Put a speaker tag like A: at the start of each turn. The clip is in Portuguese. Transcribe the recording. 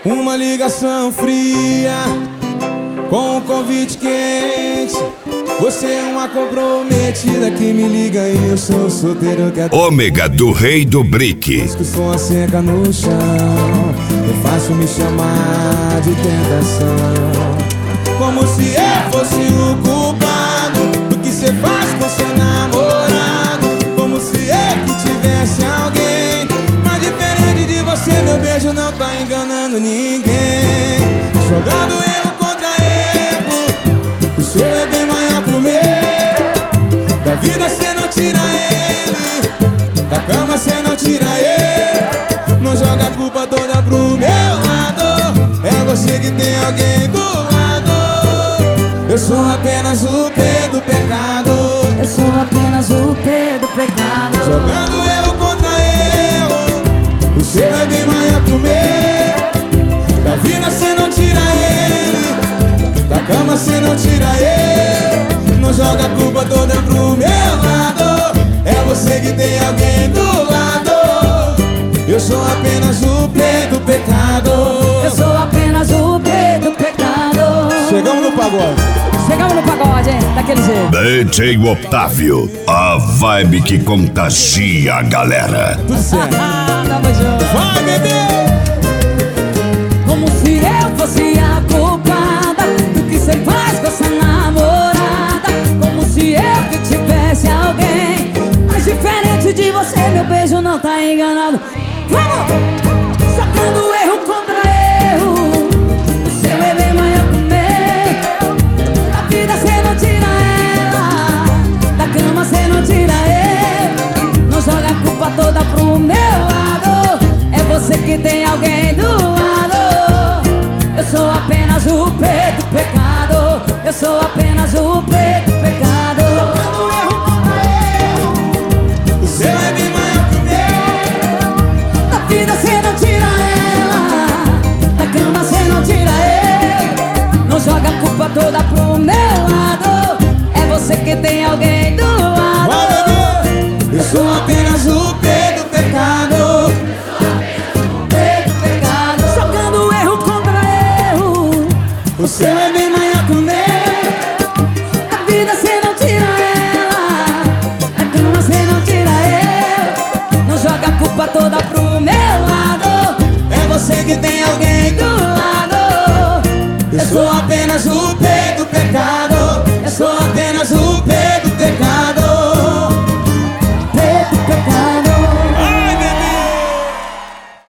A: Uma ligação fria com um convite quente. Você é uma comprometida que me liga e eu sou solteiro que
B: Ômega do Rei do Brick.
A: que o som seca no chão. É fácil me chamar de tentação, como se eu fosse o culpado do que cê faz com seu namorado. Como se eu que tivesse alguém. Mas diferente de você, meu beijo não tá enganando ninguém. Jogando erro contra erro, o seu é bem maior que o meu. Da vida cê não tira ele, da cama cê não tira ele. Não joga a culpa toda pro meu lado, é você que tem alguém do lado. Eu sou apenas o P do pecado.
C: Eu sou apenas o P do pecado.
A: Jogando erro contra erro, o seu é bem maior que o meu. Da vida cê não tira ele, da cama cê não tira ele. Não joga a culpa toda pro meu lado, é você que tem alguém do lado. Eu sou apenas o P do pecado.
C: Eu sou apenas o P do pecado.
A: Chegamos no pagode.
C: Chegamos no pagode, hein? Daquele jeito.
B: DJ Otávio, a vibe que contagia a galera.
A: Tudo certo.
C: Tamo junto.
A: Vai, bebê!
C: Como se eu fosse a culpada do que cê faz com essa namorada. Como se eu que tivesse alguém. Mas diferente de você, meu beijo não tá enganado. Vamos! Sacando